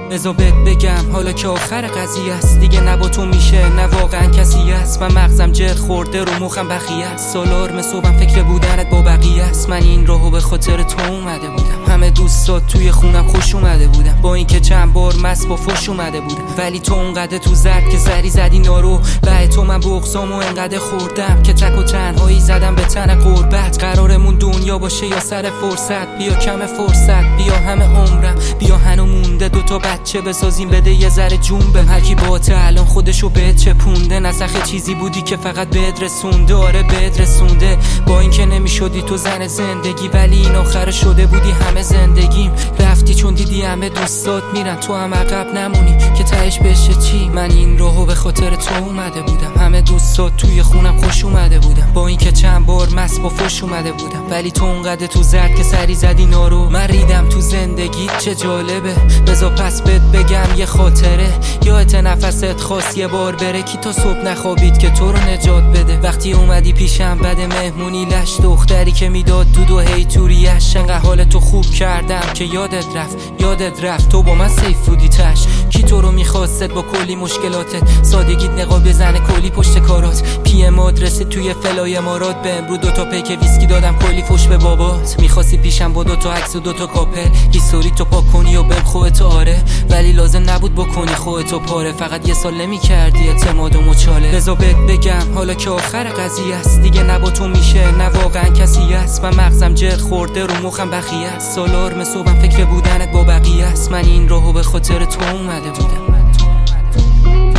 بذار بهت بگم حالا که آخر قضیه است، دیگه نه با تو میشه نه واقعا کسی است. من مغزم جر خورده رو مخم بخیه است، سالار صبحم فکر بودنت با بقیه است. من این راهو به خاطر تو اومده بودم، همه دوستات توی خونم خوش اومده بودم، با اینکه چند بار مست با فش اومده بودم، ولی تو اونقدر تو زد که سری زدی نارو. به تو من بغضامو انقدر خوردم که تک و تنهایی زدم به تن غربت. قرارمون دنیا باشه یا سر فرصت، بیا کم فرصت، بیا همه عمرم، بیا هنو مونده دوتا بچه بسازیم، بده یه ذره جون بهم. هرکی باته الان خودشو بهت چپونده، نسخ چیزی بودی که فقط بهت رسونده. آره بهت رسونده، با اینکه نمیشدی تو زن زندگی، ولی این آخر شده بودی همه زندگیم. رفتی چون دیدی همه دوستات میرن، تو هم عقب نمونی که تهش بشه چی. من این راهو به خاطر تو اومده بودم، همه دوستات توی خونم خوش اومده بودم، با اینکه چند بار مست با فش اومده بودم، ولی تو اونقدر تو زد که سری زدی نارو. من ریدم تو زندگی چه جالبه، بذار پس بهت بگم یه خاطره. یادت نفست خواست یه بار بره، کی تا صبح نخوابید که تو رو نجات بده. وقتی اومدی پیشم بعد مهمونی لش، دختری که میداد دود و هی توریش، انقدر حال تو خوب کردم که یادت رفت تو با من سیف بودی تش. کی تو رو میخواست با کلی مشکلاتت، سادگیت نقاب بزنه کلی پشت کارات. پی ام آدرس توی فلای امارات، به امرو دوتا پیک ویسکی دادم کلی فوش به بابات. میخواستی پیشم با دوتا عکس و دوتا کاپل، هیستوری تو پاک کنی و بهم خودت. آره ولی لازم نبود بکنی خودتو پاره، فقط یه سال نمیکردی اعتماد و مچاله. بذار بهت بگم حالا که آخر قضیه است، دیگه نه با تو میشه نه واقعا کسی است. من مغزم جر خورده رو مخم بخیه است، سالار صبحم فکر بودنت با بقیه است. من این راهو به خاطر تو اومده بودم.